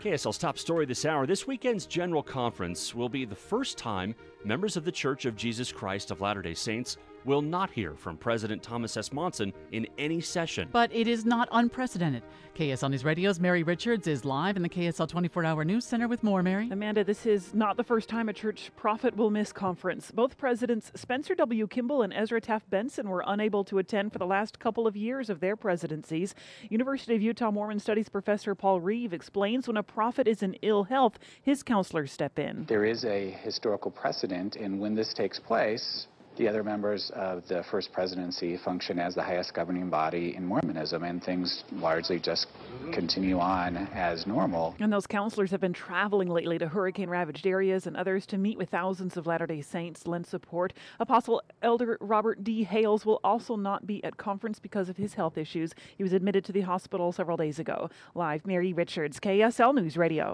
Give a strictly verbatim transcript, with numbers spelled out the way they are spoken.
K S L's top story this hour. This weekend's General Conference will be the first time members of the Church of Jesus Christ of Latter-day Saints will not hear from President Thomas S. Monson in any session. But it is not unprecedented. K S L News Radio's Mary Richards is live in the K S L twenty-four hour News Center with more, Mary. Amanda, this is not the first time a church prophet will miss conference. Both Presidents Spencer W. Kimball and Ezra Taft Benson were unable to attend for the last couple of years of their presidencies. University of Utah Mormon Studies professor Paul Reeve explains when a prophet is in ill health, his counselors step in. There is a historical precedent, and when this takes place, the other members of the First Presidency function as the highest governing body in Mormonism, and things largely just continue on as normal. And those counselors have been traveling lately to hurricane-ravaged areas and others to meet with thousands of Latter-day Saints, lend support. Apostle Elder Robert D. Hales will also not be at conference because of his health issues. He was admitted to the hospital several days ago. Live, Mary Richards, K S L News Radio.